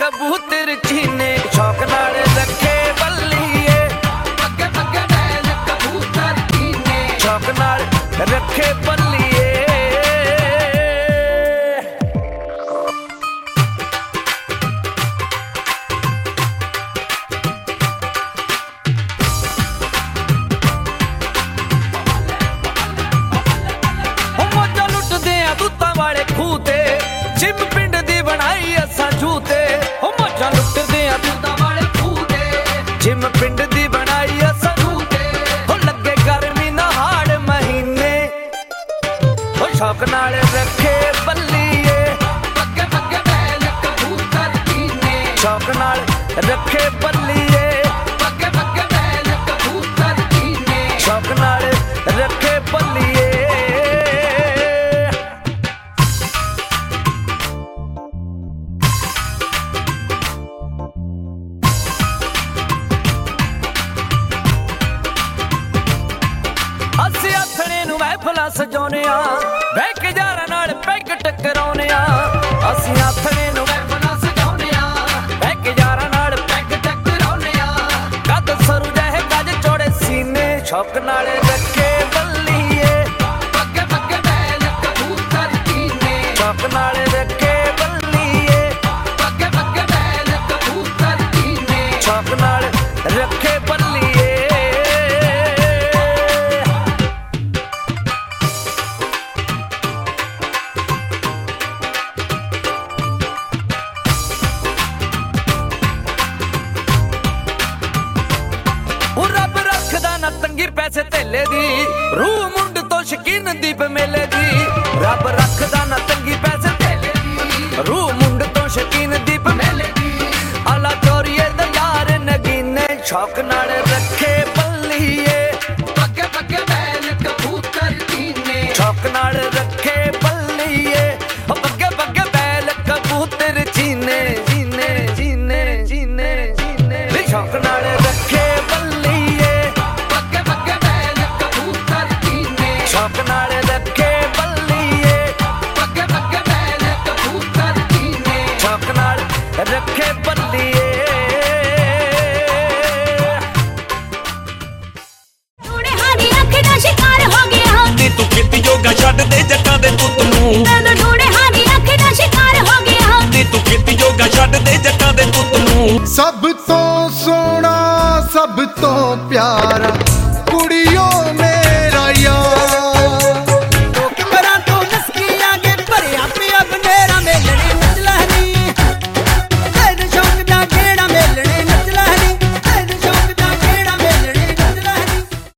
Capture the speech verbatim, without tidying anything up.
कबूतर चीने शौक नाल रखे बल्लीए पक्के पक्के बैल कबूतर चीने शौक नाल रखे बल्लीए वाले खूते जिम पिंड दी बनाई असा झूते हो मजा लुटदे आ दूधा वाले खूते जिम पिंड दी बनाई असा झूते हो लगे गर्मी नहाड़ महीने हो शौक नाल रखे बल्लीए पक्के पक्के बैल कबूतर चीने शौक नाल रखे बल्लीए पक्के पक्के बैल कबूतर चीने शौक नाल रखे बल्लीए सजाने बह के यारां नाल पैग टकराउने असीं आथणे नूं महफिलां सजाउने बह के यारां नाल पैग टकराउने कद सरू जहे गज चौड़े सीने शौक नाल रखे बल्लीए पक्के पक्के बैल कबूतर चीने शौक नाल रखे बल्लीए पक्के पक्के बैल कबूतर चीने शौक नाल रखे बल्लीए पैसे तेले दी रूह मुंड तो शकीन दीप मेले दी रब रखदा ना तंगी पैसे तेले दी रूह मुंड तो शकीन दीप मेले दी आला चोरिए दा यार नगीने शौक नाल रखे बल्लीए पक्के पक्के बैल कबूतर चीने शौक नाल रखे बल्लीए पक्के पक्के बैल कबूतर चीने चीने चीने चीने चीने शौक नाल रखे शौक नाल रखे बल्लीए पक्के पक्के बैल कबूतर चीने शौक नाल रखे बल्लीए टूड़े हादी अख दा शिकार हो गया नी तू खेती योगा छड्ड दे जट्टां दे पुੱਤ ਨੂੰ मैं टूड़े हादी अख दा शिकार हो गया नी तू खेती योगा छड्ड दे जट्टां दे पुੱਤ ਨੂੰ सब तो सोना सब तो प्यारा